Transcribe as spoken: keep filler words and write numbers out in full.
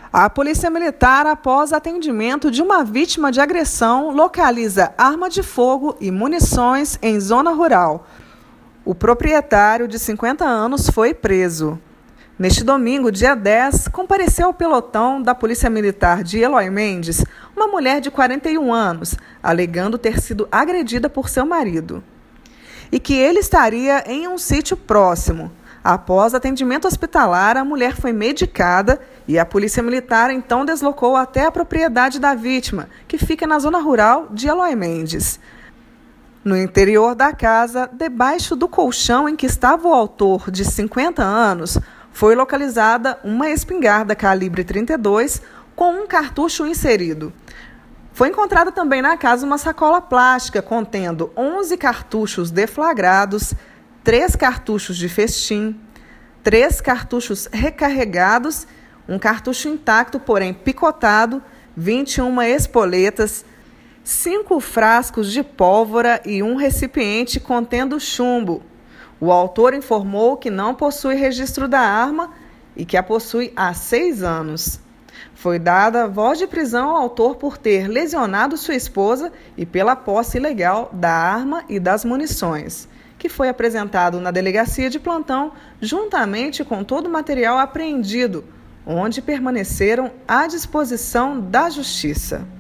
A Polícia Militar, após atendimento de uma vítima de agressão, localiza arma de fogo e munições em zona rural. O proprietário, de cinquenta anos, foi preso. Neste domingo, dia dez, compareceu ao pelotão da Polícia Militar de Eloy Mendes uma mulher de quarenta e um anos, alegando ter sido agredida por seu marido e que ele estaria em um sítio próximo. Após atendimento hospitalar, a mulher foi medicada e a Polícia Militar então deslocou até a propriedade da vítima, que fica na zona rural de Eloy Mendes. No interior da casa, debaixo do colchão em que estava o autor, de cinquenta anos, foi localizada uma espingarda calibre trinta e dois com um cartucho inserido. Foi encontrada também na casa uma sacola plástica contendo onze cartuchos deflagrados, três cartuchos de festim, três cartuchos recarregados, um cartucho intacto, porém picotado, vinte e uma espoletas, cinco frascos de pólvora e um recipiente contendo chumbo. O autor informou que não possui registro da arma e que a possui há seis anos. Foi dada voz de prisão ao autor por ter lesionado sua esposa e pela posse ilegal da arma e das munições, que foi apresentado na delegacia de plantão juntamente com todo o material apreendido, onde permaneceram à disposição da Justiça.